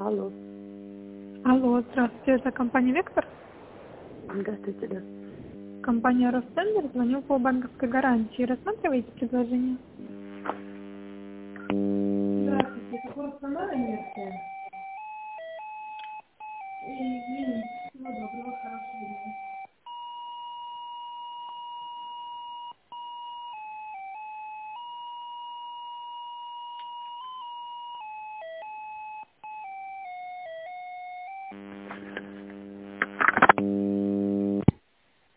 Алло. Алло, здравствуйте, это компания «Вектор». Здравствуйте, да. Компания «Ростендер», звоню по банковской гарантии. Рассматриваете предложение? Здравствуйте, это город Самара, Немецкая. Извините, всего доброго, хорошего дня.